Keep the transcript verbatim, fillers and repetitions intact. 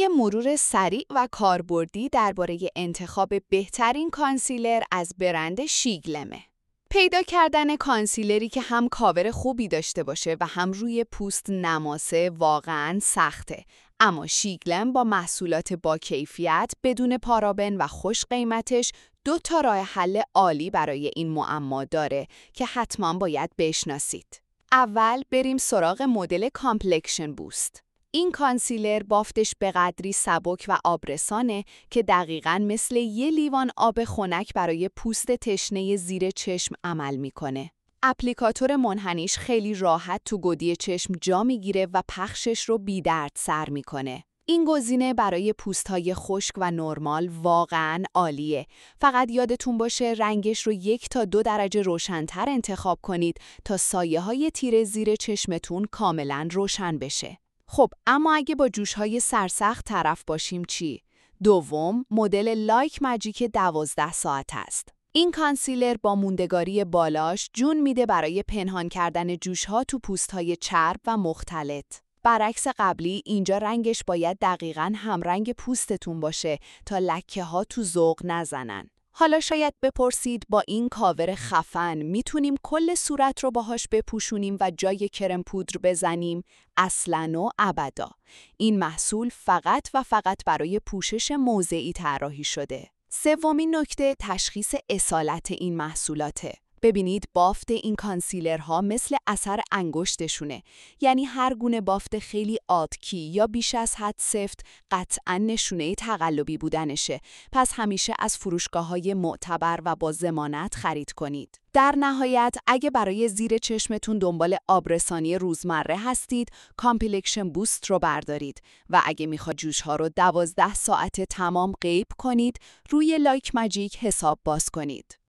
یه مرور سریع و کاربردی درباره انتخاب بهترین کانسیلر از برند شیگلمه. پیدا کردن کانسیلری که هم کاور خوبی داشته باشه و هم روی پوست نماسه واقعاً سخته. اما شیگلم با محصولات با کیفیت، بدون پارابن و خوش قیمتش دو تا راه حل عالی برای این معما داره که حتماً باید بشناسید. اول بریم سراغ مدل کامپلکشن بوست. این کانسیلر بافتش به قدری سبک و آبرسانه که دقیقاً مثل یه لیوان آب خنک برای پوست تشنه زیر چشم عمل میکنه. اپلیکاتور منحنیش خیلی راحت تو گودی چشم جا میگیره و پخشش رو بی درد سر میکنه. این گزینه برای پوست‌های خشک و نرمال واقعاً عالیه. فقط یادتون باشه رنگش رو یک تا دو درجه روشن‌تر انتخاب کنید تا سایه‌های تیره زیر چشمتون کاملاً روشن بشه. خب اما اگه با جوش‌های سرسخت طرف باشیم چی؟ دوم، مدل لایک ماجیک دوازده ساعت است. این کانسیلر با موندگاری بالاش جون میده برای پنهان کردن جوش‌ها تو پوست‌های چرب و مختلط. برعکس قبلی اینجا رنگش باید دقیقاً همرنگ پوستتون باشه تا لکه‌ها تو ذوق نزنن. حالا شاید بپرسید با این کاور خفن میتونیم کل صورت رو باهاش بپوشونیم و جای کرم پودر بزنیم؟ اصلاً و ابدا. این محصول فقط و فقط برای پوشش موضعی طراحی شده. سومین نکته تشخیص اصالت این محصولاته. ببینید بافت این کانسیلرها مثل اثر انگشتشونه، یعنی هر گونه بافت خیلی آتکی یا بیش از حد سفت قطعاً نشونه تقلبی بودنشه. پس همیشه از فروشگاه‌های معتبر و با ضمانت خرید کنید. در نهایت اگه برای زیر چشمتون دنبال آبرسانی روزمره هستید، کامپلکشن بوست رو بردارید و اگه میخواد جوش‌ها رو دوازده ساعت تمام غیب کنید، روی لایک ماجیک حساب باز کنید.